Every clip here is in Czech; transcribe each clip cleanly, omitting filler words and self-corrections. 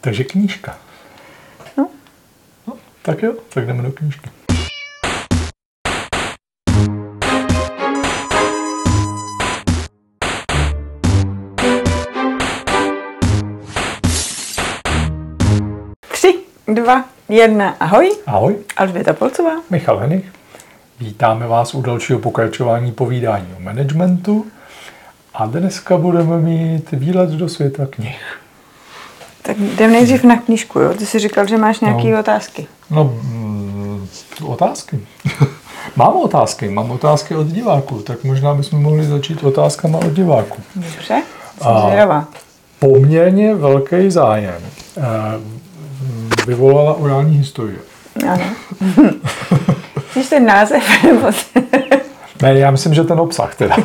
Takže knížka. No. No, tak jo, tak jdeme do knížky. Tři, 2, 1, ahoj. Ahoj. Alžběta Polcová. Michal Henich. Vítáme vás u dalšího pokračování povídání o managementu. A dneska budeme mít výlet do světa knih. Tak jdem nejdřív na knížku, jo? Ty jsi říkal, že máš nějaké otázky. No, otázky. Mám otázky od diváků, tak možná bychom mohli začít otázkama od diváků. Dobře, jsem zvědavá. Poměrně velký zájem vyvolala orální historie. Ano. Chceš ten název? Ne, já myslím, že ten obsah teda.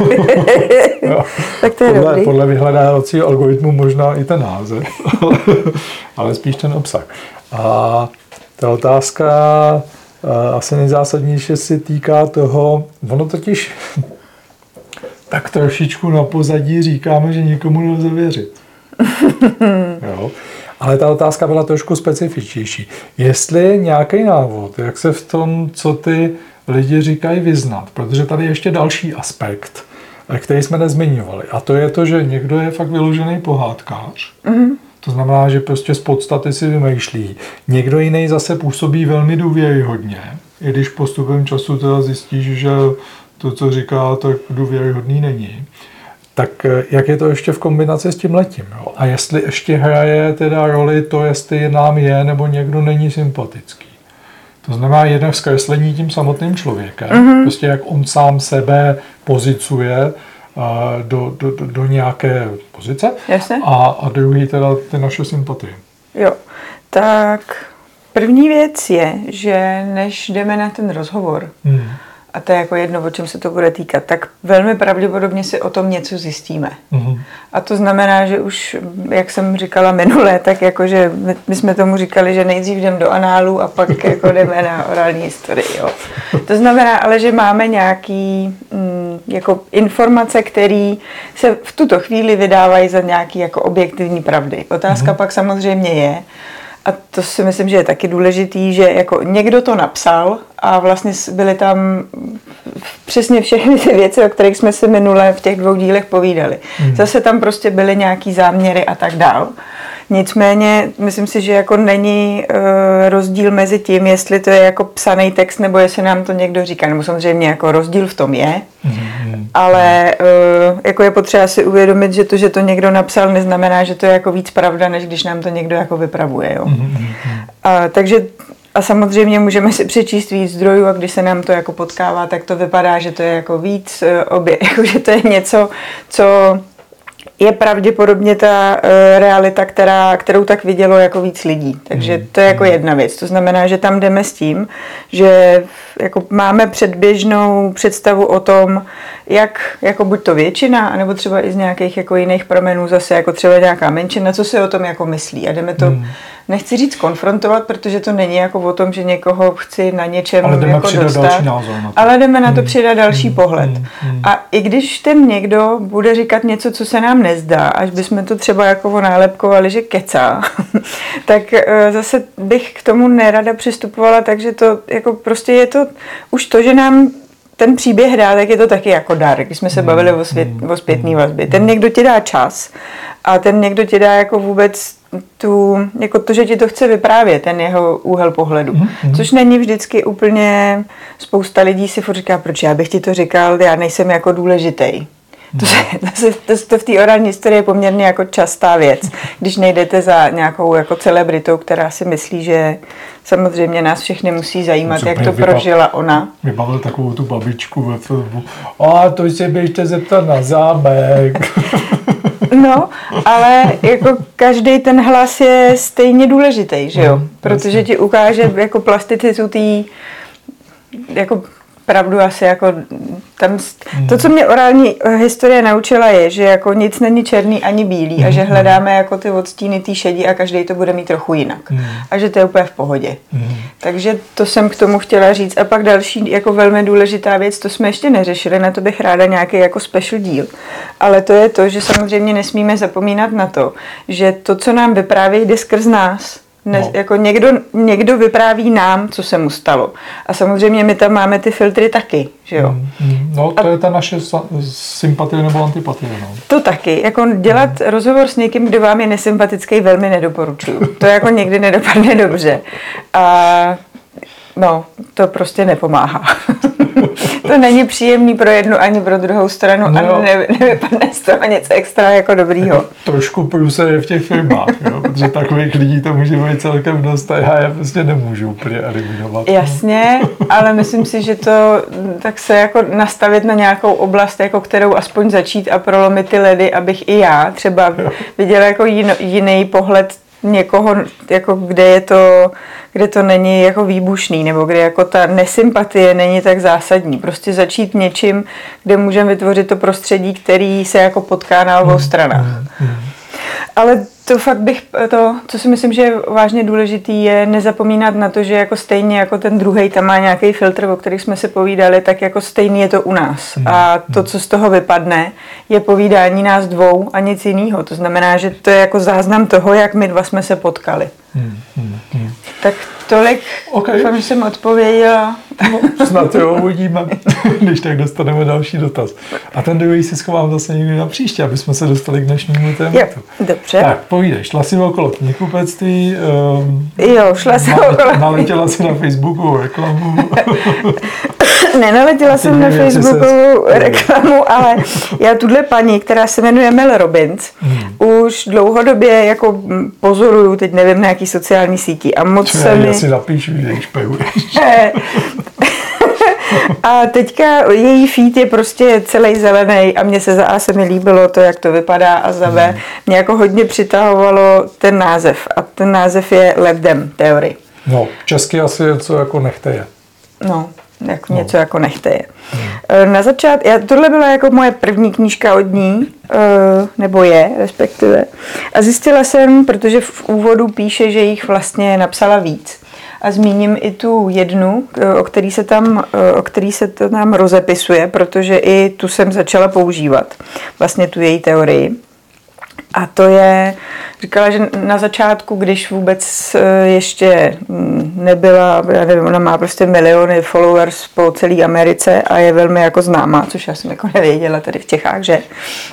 Tak to je dobrý. Podle vyhledávacího algoritmu možná i ten název, ale spíš ten obsah. A ta otázka asi nejzásadnější se týká toho, ono totiž tak trošičku na pozadí říkáme, že nikomu nelze věřit. Jo. Ale ta otázka byla trošku specifičtější. Jestli je nějaký návod, jak se v tom, co ty lidi říkají, vyznat, protože tady je ještě další aspekt, který jsme nezmiňovali. A to je to, že někdo je fakt vyložený pohádkář. Mm-hmm. To znamená, že prostě z podstaty si vymýšlí. Někdo jiný zase působí velmi důvěryhodně, i když postupem času teda zjistíš, že to, co říká, tak důvěryhodný není. Tak jak je to ještě v kombinaci s tím letím? Jo? A jestli ještě hraje teda roli to, jestli nám je nebo někdo není sympatický. To znamená jednak zkreslení tím samotným člověkem, prostě jak on sám sebe pozicuje do nějaké pozice. A druhý teda ty naše sympatie. Jo, tak první věc je, že než jdeme na ten rozhovor, a to je jako jedno, o čem se to bude týkat, tak velmi pravděpodobně si o tom něco zjistíme. A to znamená, že už, jak jsem říkala minule, tak jakože my jsme tomu říkali, že nejdřív jdeme do análu a pak jako jdeme na orální historii. Jo. To znamená ale, že máme nějaký jako informace, které se v tuto chvíli vydávají za nějaký jako objektivní pravdy. Otázka pak samozřejmě je, a to si myslím, že je taky důležitý, že jako někdo to napsal a vlastně byly tam přesně všechny ty věci, o kterých jsme si minule v těch 2 dílech povídali. Zase tam prostě byly nějaký záměry a tak dál. Nicméně myslím si, že jako není rozdíl mezi tím, jestli to je jako psaný text, nebo jestli nám to někdo říká. Nebo samozřejmě jako rozdíl v tom je, ale jako je potřeba si uvědomit, že to někdo napsal, neznamená, že to je jako víc pravda, než když nám to někdo jako vypravuje. Jo. Takže a samozřejmě můžeme si přečíst víc zdrojů a když se nám to jako potkává, tak to vypadá, že to je jako víc jako že to je něco, co je pravděpodobně ta realita, kterou tak vidělo jako víc lidí. Takže to je jako jedna věc. To znamená, že tam jdeme s tím, že jako máme předběžnou představu o tom, jak jako buď to většina, anebo třeba i z nějakých jako jiných promenů zase jako třeba nějaká menšina, co si o tom jako myslí. A jdeme to, nechci říct konfrontovat, protože to není jako o tom, že někoho chci na něčem jako dostat, ale jdeme na to přidat další pohled. A i když ten někdo bude říkat něco, co se nám nezdá, až bychom to třeba jako nálepkovali, že kecá, tak zase bych k tomu nerada přistupovala, takže to jako prostě je to už to, že nám ten příběh dá, tak je to taky jako dar, když jsme se bavili o zpětné vazbě. Ten někdo ti dá čas a ten někdo ti dá jako vůbec jako to, že ti to chce vyprávět, ten jeho úhel pohledu. Což není vždycky úplně, spousta lidí si furt říká, proč já bych ti to říkal, já nejsem jako důležitý. To v té orální historii je poměrně jako častá věc, když nejdete za nějakou jako celebritou, která si myslí, že samozřejmě nás všechny musí zajímat, jak to prožila ona. Vybavil takovou tu babičku ve filmu. A to se běžte zeptat na zámek. No, ale jako každý ten hlas je stejně důležitý, že jo? Protože ti ukáže jako plasticitu tý jako pravdu asi jako tam, to, co mě orální historie naučila, je, že jako nic není černý ani bílý a že hledáme jako ty odstíny té šedi a každý to bude mít trochu jinak. A že to je úplně v pohodě. Takže to jsem k tomu chtěla říct. A pak další jako velmi důležitá věc, to jsme ještě neřešili, na to bych ráda nějaký jako special díl. Ale to je to, že samozřejmě nesmíme zapomínat na to, že to, co nám vypráví, jde skrz nás. Jako někdo vypráví nám, co se mu stalo. A samozřejmě my tam máme ty filtry taky, že jo? No, to je ta naše sympatie nebo antipatie, no. To taky. Jako dělat rozhovor s někým, kdo vám je nesympatický, velmi nedoporučuju. To jako někdy nedopadne dobře. A no, to prostě nepomáhá. To není příjemný pro jednu ani pro druhou stranu a nevypadne z toho něco extra jako dobrýho. Trošku průser v těch firmách, jo? Protože takových lidí to může být celkem dost a já je prostě nemůžu úplně eliminovat. Jasně, ale myslím si, že to tak se jako nastavit na nějakou oblast, jako kterou aspoň začít a prolomit ty ledy, abych i já třeba viděla jako jiný pohled někoho, jako kde to není jako výbušný, nebo kde jako ta nesympatie není tak zásadní. Prostě začít něčím, kde můžeme vytvořit to prostředí, který se jako potká na obou stranách. Ale to fakt co si myslím, že je vážně důležitý, je nezapomínat na to, že jako stejně jako ten druhej tam má nějaký filtr, o kterých jsme si povídali, tak jako stejný je to u nás. A to, co z toho vypadne, je povídání nás dvou a nic jiného. To znamená, že to je jako záznam toho, jak my dva jsme se potkali. Tak tolik, doufám, že jsem odpověděla. No, snad jo, uvidíme, když tak dostaneme další dotaz. A ten druhý si schovám zase někdy na příště, aby jsme se dostali k dnešnímu tématu. Jo, dobře. Tak, povídej, šla si okolo knihkupectví, jo, šla jsem okolo. Naletěla si na Facebooku reklamu. Nenaletěla jsem na Facebooku reklamu, ale já tuhle paní, která se jmenuje Mel Robbins, už dlouhodobě jako pozoruju, teď nevím na jaký sociální sítí a moc se mi... Já si napíšu, že ji špehuješ. A teďka její feed je prostě celý zelený a mně se mi líbilo to, jak to vypadá a za B mě jako hodně přitahovalo ten název a ten název je Let Them Theory. No, česky asi je co jako nechte je. No. Něco jako nechte je. Na začátku, tohle byla jako moje první knížka od ní, nebo je, respektive. A zjistila jsem, protože v úvodu píše, že jich vlastně napsala víc. A zmíním i tu jednu, o který se to tam rozepisuje, protože i tu jsem začala používat. Vlastně tu její teorii. A to je, říkala, že na začátku, když vůbec ještě nebyla, já nevím, ona má prostě miliony followers po celé Americe a je velmi jako známá, což já jsem jako nevěděla tady v Čechách, že?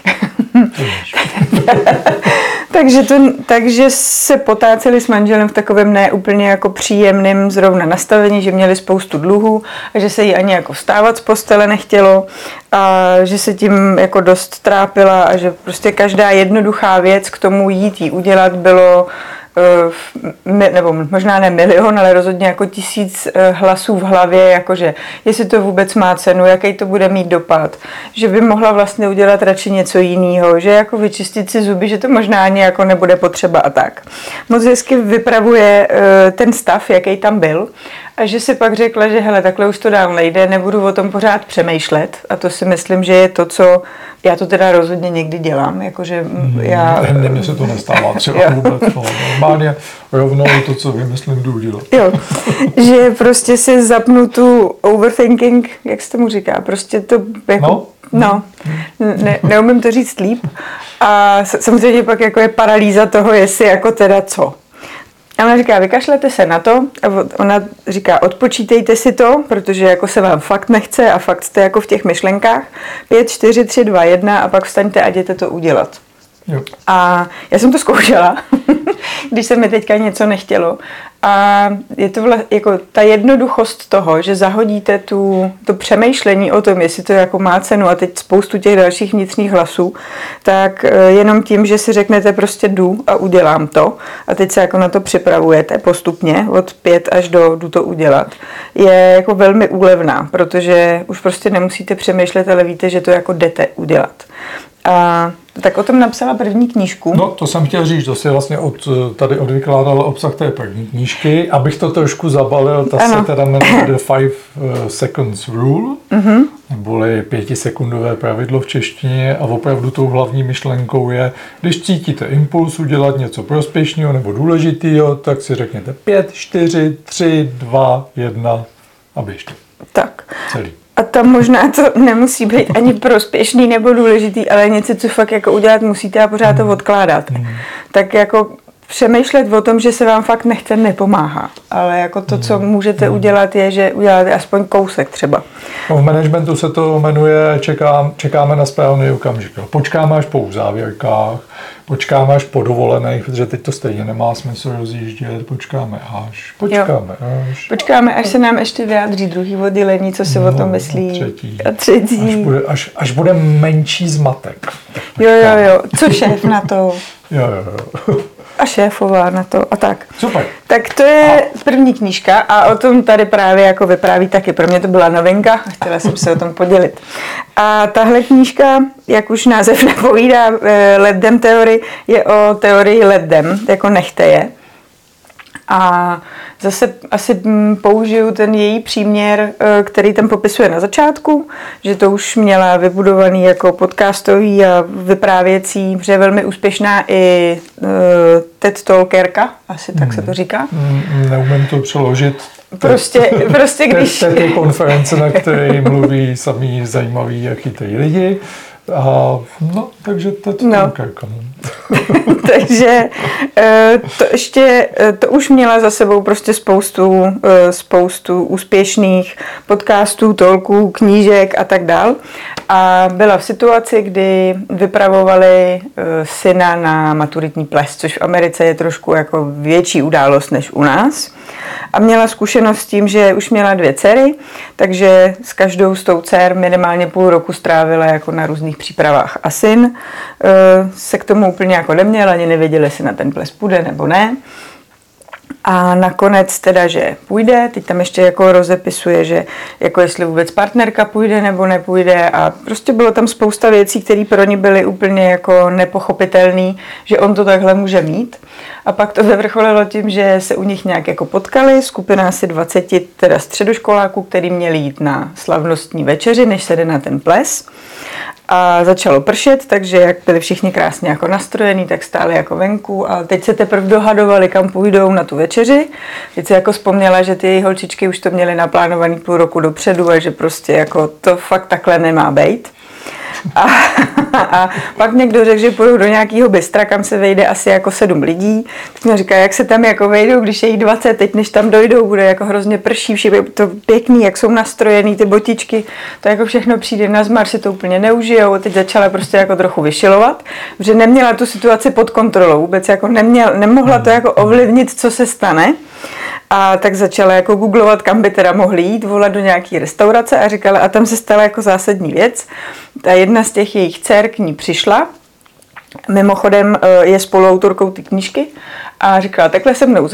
Takže se potáceli s manželem v takovém neúplně jako příjemným zrovna nastavení, že měli spoustu dluhů a že se jí ani jako vstávat z postele nechtělo a že se tím jako dost trápila a že prostě každá jednoduchá věc k tomu jít jí udělat bylo nebo možná ne milion, ale rozhodně jako 1000 hlasů v hlavě, jakože jestli to vůbec má cenu, jaký to bude mít dopad, že by mohla vlastně udělat radši něco jiného, že jako vyčistit si zuby, že to možná ani jako nebude potřeba a tak. Moc hezky vypravuje ten stav, jaký tam byl a že si pak řekla, že hele, takhle už to dál nejde, nebudu o tom pořád přemýšlet a to si myslím, že je to, co já to teda rozhodně někdy dělám, jakože já... Mně se to nestává třeba vůbec, normálně rovnou to, co vymyslím, jdu udělat. Jo, že prostě si zapnu tu overthinking, jak se tomu říká, prostě to jako... Neumím to říct líp a samozřejmě pak jako je paralýza toho, jestli jako teda co. A ona říká, vykašlete se na to a ona říká, odpočítejte si to, protože jako se vám fakt nechce a fakt jste jako v těch myšlenkách. 5, 4, 3, 2, 1 a pak vstaňte a jděte to udělat. Jo. A já jsem to zkoušela, když se mi teďka něco nechtělo. A je to jako ta jednoduchost toho, že zahodíte to přemýšlení o tom, jestli to jako má cenu a teď spoustu těch dalších vnitřních hlasů, tak jenom tím, že si řeknete prostě jdu a udělám to a teď se jako na to připravujete postupně od 5 až do jdu to udělat, je jako velmi úlevná, protože už prostě nemusíte přemýšlet, ale víte, že to jako jdete udělat. A Tak o tom napsala první knížku. No, to jsem chtěl říct, to si vlastně tady odvykládala obsah té první knížky. Abych to trošku zabalil, ta se teda jmenuje The 5 Seconds Rule, neboli 5sekundové pravidlo v češtině a opravdu tou hlavní myšlenkou je, když cítíte impuls udělat něco prospěšného nebo důležitého, tak si řekněte 5, 4, 3, 2, 1 a běžte. Tak. Celý. A tam možná to nemusí být ani prospěšný nebo důležitý, ale něco, co fakt jako udělat musíte a pořád to odkládat. Tak jako přemýšlet o tom, že se vám fakt nechce, nepomáhá. Ale jako to, co můžete udělat, je, že uděláte aspoň kousek třeba. No, v managementu se to jmenuje čekáme na správný okamžik. Počkáme až po uzávěrkách, počkáme až po dovolených, protože teď to stejně nemá smysl rozjíždět, počkáme až. Počkáme, až se nám ještě vyjádří druhý oddělení, co si o tom myslí. A třetí. Až bude menší zmatek. Jo. Co šéf na to? Jo. A šéfová na to a tak. Super. Tak to je první knížka a o tom tady právě jako vypráví taky. Pro mě to byla novinka a chtěla jsem se o tom podělit. A tahle knížka, jak už název napovídá, Let Them Theory, je o teorii Let Them, jako nechte je. A zase asi použiju ten její příměr, který tam popisuje na začátku, že to už měla vybudovaný jako podcastový a vyprávěcí, že je velmi úspěšná i TED Talkerka, asi tak se to říká. Neumím to přeložit. Prostě když... TED je konference, na které mluví samý zajímaví a chytrý lidi. A no, takže TED Talkerka. Takže to už měla za sebou prostě spoustu úspěšných podcastů, talků, knížek a tak dál. A byla v situaci, kdy vypravovali syna na maturitní ples, což v Americe je trošku jako větší událost než u nás. A měla zkušenost s tím, že už měla 2 dcery, takže s každou z tou dcer minimálně půl roku strávila jako na různých přípravách. A syn se k tomu úplně jako neměl, ani nevěděli, jestli na ten ples půjde nebo ne. A nakonec teda, že půjde, teď tam ještě jako rozepisuje, že jako jestli vůbec partnerka půjde nebo nepůjde a prostě bylo tam spousta věcí, které pro ně byly úplně jako nepochopitelné, že on to takhle může mít. A pak to zavrcholilo tím, že se u nich nějak jako potkali, skupina asi 20 teda středoškoláků, který měli jít na slavnostní večeři, než se jde na ten ples. A začalo pršet, takže jak byli všichni krásně jako nastrojení, tak stáli jako venku a teď se teprve dohadovali, kam půjdou na tu večeři. Teď si jako vzpomněla, že ty její holčičky už to měly naplánovaný půl roku dopředu a že prostě jako to fakt takhle nemá bejt. A pak někdo řekl, že půjdou do nějakého bystra, kam se vejde asi jako 7 lidí. Teď mi říká, jak se tam jako vejdou, když je jich 20, teď než tam dojdou, bude jako hrozně prší, všichni to pěkný, jak jsou nastrojený ty botičky, to jako všechno přijde na zmar, si to úplně neužijou. A teď začala prostě jako trochu vyšilovat, protože neměla tu situaci pod kontrolou, vůbec jako nemohla to jako ovlivnit, co se stane. A tak začala jako googlovat, kam by teda mohli jít, volat do nějaký restaurace a říkala, a tam se stala jako zásadní věc. Ta jedna z těch jejich dcer k ní přišla, mimochodem je spoluautorkou ty knížky a říkala, takhle se mnou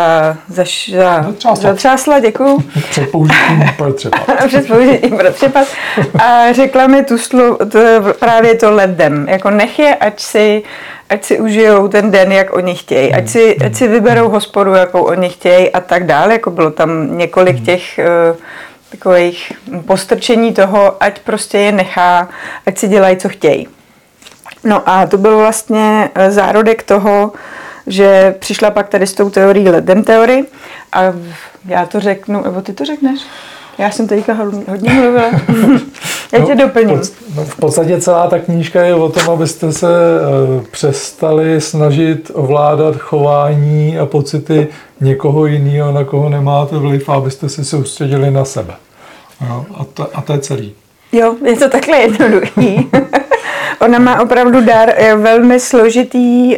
zatřásla, děkuju. Před použitím protřepat. Před použitím protřepat. A řekla mi právě to let them, jako nech je, ať si užijou ten den, jak oni chtějí, ať si vyberou hospodu, jakou oni chtějí a tak dále, jako bylo tam několik těch takových postrčení toho, ať prostě je nechá, ať si dělají, co chtějí. No a to byl vlastně zárodek toho, že přišla pak tady s tou teorií Let Them Theory a já to řeknu, nebo ty to řekneš? Já jsem teďka hodně mluvila. Já tě doplním. V podstatě celá ta knížka je o tom, abyste se přestali snažit ovládat chování a pocity někoho jiného, na koho nemáte vliv, a abyste se soustředili na sebe. No, a to je celý. Jo, je to takhle jednoduchý. Ona má opravdu dar velmi složitý,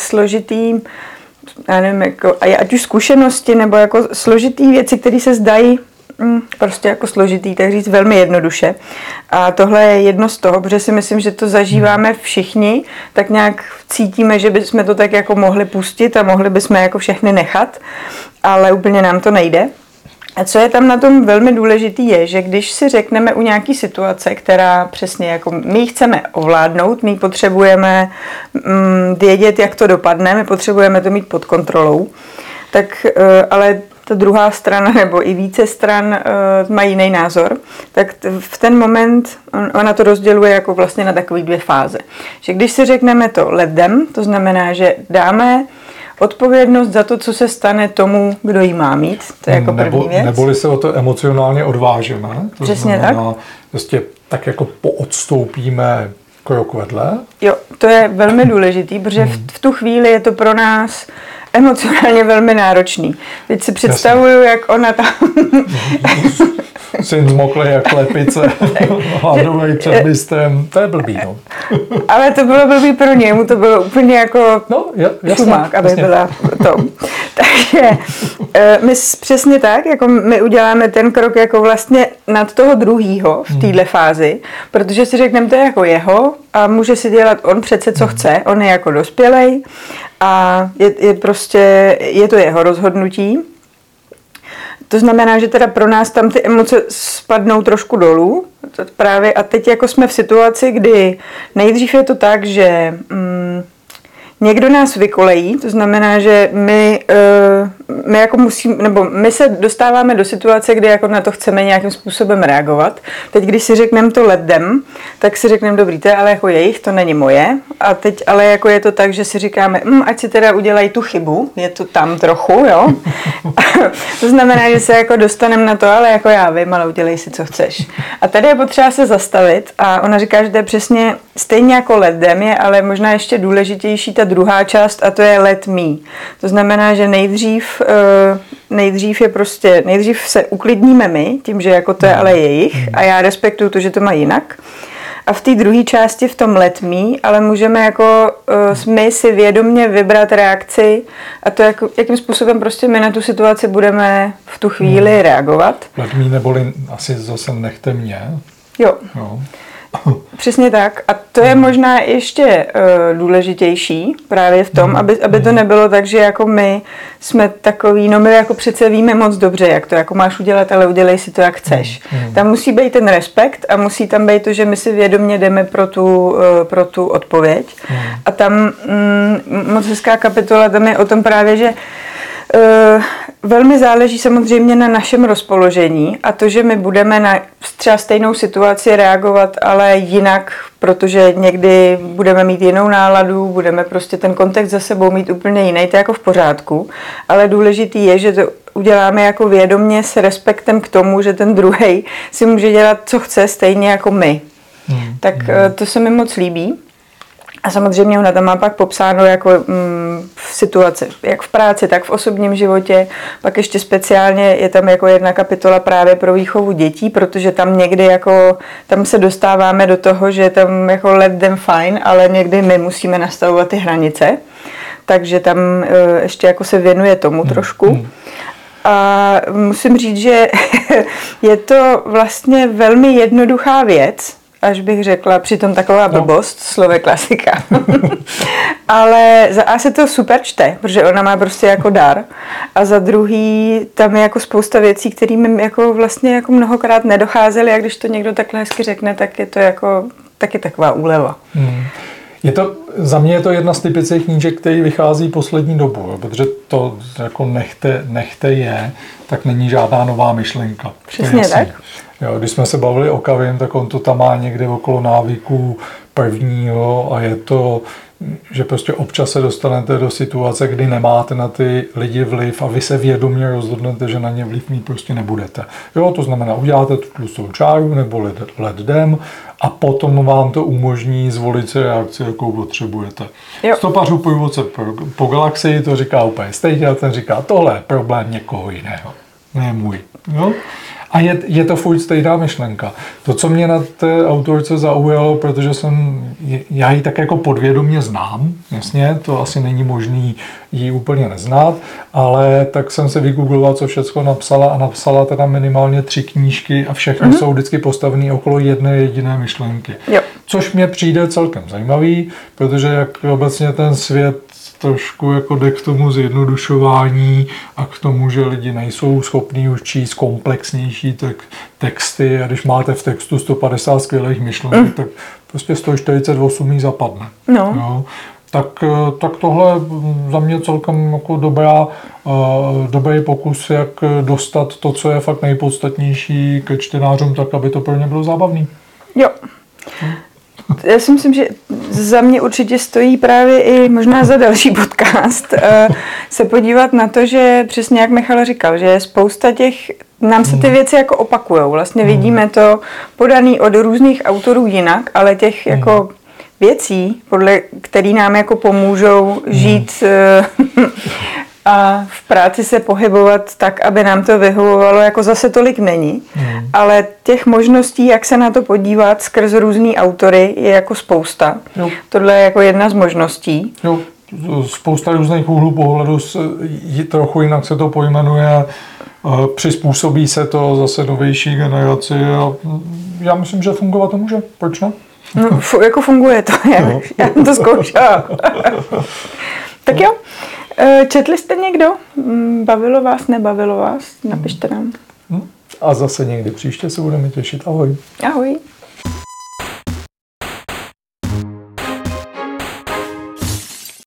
já nevím, jako, ať už zkušenosti, nebo jako složitý věci, které se zdají prostě jako složitý, tak říct velmi jednoduše. A tohle je jedno z toho, protože si myslím, že to zažíváme všichni, tak nějak cítíme, že bychom to tak jako mohli pustit a mohli bychom jako všechny nechat, ale úplně nám to nejde. A co je tam na tom velmi důležitý je, že když si řekneme u nějaký situace, která přesně jako my ji chceme ovládnout, my potřebujeme vědět, jak to dopadne, my potřebujeme to mít pod kontrolou, tak ale ta druhá strana nebo i více stran mají jiný názor, tak v ten moment ona to rozděluje jako vlastně na takové dvě fáze. Že když si řekneme to let them, to znamená, že dáme odpovědnost za to, co se stane tomu, kdo ji má mít. To je jako první věc. Neboli se o to emocionálně odvážeme. To přesně znamená, tak. Prostě tak jako poodstoupíme krok vedle. Jo, to je velmi důležitý, protože v tu chvíli je to pro nás emocionálně velmi náročný. Teď si představuju, jak ona tam... Syn zmoklý jak klepice, hladovej před mistrem, to je blbý, no. Ale to bylo blbý pro ně, mu to bylo úplně jako šumák, aby jasně. byla to. Takže my přesně tak, jako my uděláme ten krok jako vlastně nad toho druhýho v téhle fázi, protože si řekneme, to je jako jeho a může si dělat on přece, co chce, on je jako dospělej a je to jeho rozhodnutí. To znamená, že teda pro nás tam ty emoce spadnou trošku dolů. Právě a teď jako jsme v situaci, kdy nejdřív je to tak, že někdo nás vykolejí, to znamená, že my jako musíme, nebo my se dostáváme do situace, kdy jako na to chceme nějakým způsobem reagovat. Teď, když si řekneme to let them, tak si řekneme, dobrý, to je ale jako jejich, to není moje. A teď ale jako je to tak, že si říkáme, ať si teda udělají tu chybu, je to tam trochu, jo. To znamená, že se jako dostaneme na to, ale jako já vím, ale udělej si, co chceš. A tady je potřeba se zastavit a ona říká, že to je přesně stejně jako let them je, ale možná ještě důležitější ta druhá část a to je let me. To znamená, že nejdřív se uklidníme my, tím, že jako to je ale jejich a já respektuju to, že to má jinak. A v té druhé části, v tom let me, ale můžeme jako my si vědomě vybrat reakci a to, jakým způsobem prostě my na tu situaci budeme v tu chvíli reagovat. Let me neboli asi zase nechte mě. Jo. Přesně tak. A to je možná ještě důležitější právě v tom, aby to nebylo tak, že jako my jsme takový, no my jako přece víme moc dobře, jak to jako máš udělat, ale udělej si to, jak chceš. Tam musí být ten respekt a musí tam být to, že my si vědomě jdeme pro tu odpověď. A tam moc hezká kapitola, tam je o tom právě, že velmi záleží samozřejmě na našem rozpoložení a to, že my budeme na třeba stejnou situaci reagovat, ale jinak, protože někdy budeme mít jinou náladu, budeme prostě ten kontext za sebou mít úplně jiný, to je jako v pořádku, ale důležitý je, že to uděláme jako vědomě s respektem k tomu, že ten druhej si může dělat, co chce, stejně jako my. Tak to se mi moc líbí. A samozřejmě ona tam má pak popsáno jako v situaci, jak v práci, tak v osobním životě. Pak ještě speciálně je tam jako jedna kapitola právě pro výchovu dětí, protože tam někdy jako, tam se dostáváme do toho, že tam jako let them fine, ale někdy my musíme nastavovat ty hranice. Takže tam ještě jako se věnuje tomu trošku. A musím říct, že je to vlastně velmi jednoduchá věc, až bych řekla, přitom taková blbost, slově klasika. Ale za A se to super čte, protože ona má prostě jako dar. A za druhý, tam je jako spousta věcí, kterým jako vlastně jako mnohokrát nedocházely a když to někdo takhle hezky řekne, tak je to jako taky taková úleva. Za mě je to jedna z typických knížek, který vychází poslední dobu, protože to jako nechte je, tak není žádná nová myšlenka. Přesně tak. Jo, když jsme se bavili o Kavim, tak on to tam má někde okolo návyků prvního a je to, že prostě občas se dostanete do situace, kdy nemáte na ty lidi vliv a vy se vědomě rozhodnete, že na ně vliv mít prostě nebudete. Jo, to znamená, uděláte tu tlustou čáru nebo let them a potom vám to umožní zvolit si reakci, jakou potřebujete. Stopařů průvodce po galaxii to říká úplně stejně a ten říká, tohle je problém někoho jiného, ne můj. Jo? A je to furt stejná myšlenka. To, co mě na té autorce zaujalo, protože já ji tak jako podvědomě znám, jasně, to asi není možný ji úplně neznát, ale tak jsem se vygoogloval, co všechno napsala a napsala teda minimálně 3 knížky a všechny jsou vždycky postavené okolo jedné jediné myšlenky. Jo. Což mě přijde celkem zajímavý, protože jak obecně ten svět trošku jako jde k tomu zjednodušování a k tomu, že lidi nejsou schopní už číst komplexnější texty a když máte v textu 150 skvělých myšlenek, tak prostě 148 jí zapadne. No. Jo? Tak tohle za mě celkem jako dobrý pokus, jak dostat to, co je fakt nejpodstatnější ke čtenářům, tak aby to pro ně bylo zábavný. Jo. Já si myslím, že za mě určitě stojí právě i možná za další podcast se podívat na to, že přesně jak Michal říkal, že spousta nám se ty věci jako opakujou. Vlastně vidíme to podaný od různých autorů jinak, ale těch jako věcí, podle který nám jako pomůžou žít a v práci se pohybovat tak, aby nám to vyhovovalo, jako zase tolik není. Ale těch možností, jak se na to podívat skrz různý autory, je jako spousta. Jo. Tohle je jako jedna z možností. Jo, spousta různých úhlů pohledu, trochu jinak se to pojmenuje, přizpůsobí se to zase novější generaci a já myslím, že fungovat to může. Proč ne? No, jako funguje to, já to zkoušela. Tak jo, četli jste někdo? Bavilo vás, nebavilo vás? Napište nám. A zase někdy příště se budeme těšit. Ahoj. Ahoj.